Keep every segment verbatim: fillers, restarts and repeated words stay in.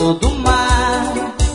cor do mar.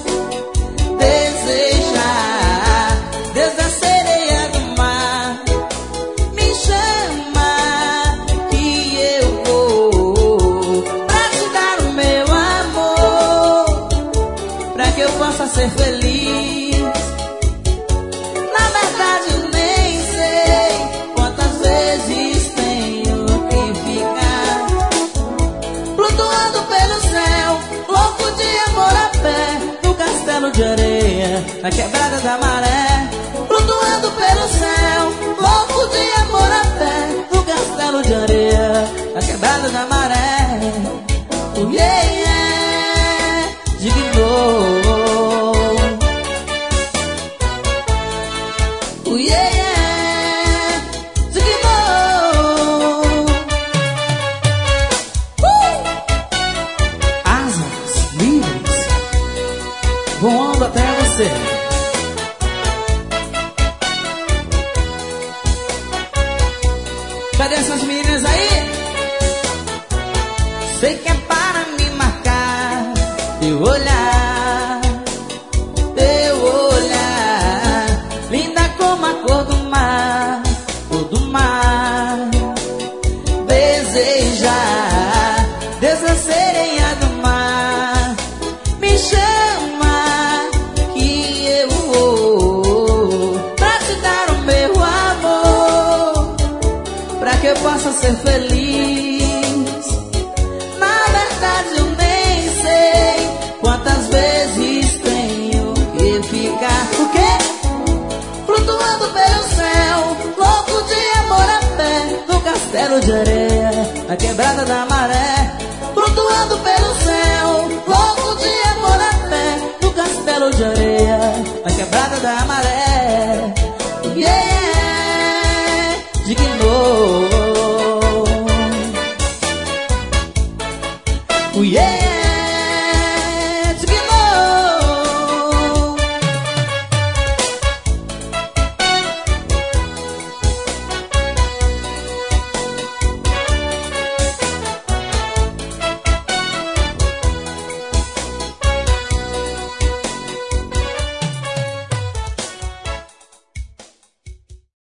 Desejar, Deus é sereia do mar. Me chama que eu vou pra te dar o meu amor, pra que eu possa ser feliz. Na verdade eu nem sei quantas vezes tenho que ficar flutuando pelo céu, louco de amor a pé, no castelo de areia, na quebrada da maré. Flutuando pelo céu, louco de amor a pé, no castelo de areia, na quebrada da maré. Oh, yeah, yeah, dignou. Oh, yeah, yeah, dignou. Uh! Asas livres voando até você. Cadê essas meninas aí? Sei que é para me marcar teu olhar, teu olhar, linda como a cor do mar, cor do mar. Desejar, Deus é sereia do mar. Me chama que eu vou pra te dar o meu amor, pra que eu possa ser feliz. Na verdade eu nem sei quantas vezes tenho que ficar. O quê? Flutuando pelo céu, louco de amor a pé, no castelo de areia, na quebrada da maré. Flutuando pelo céu, louco de amor a pé, no castelo de areia, na quebrada da maré. Yeah, yeah, dignou.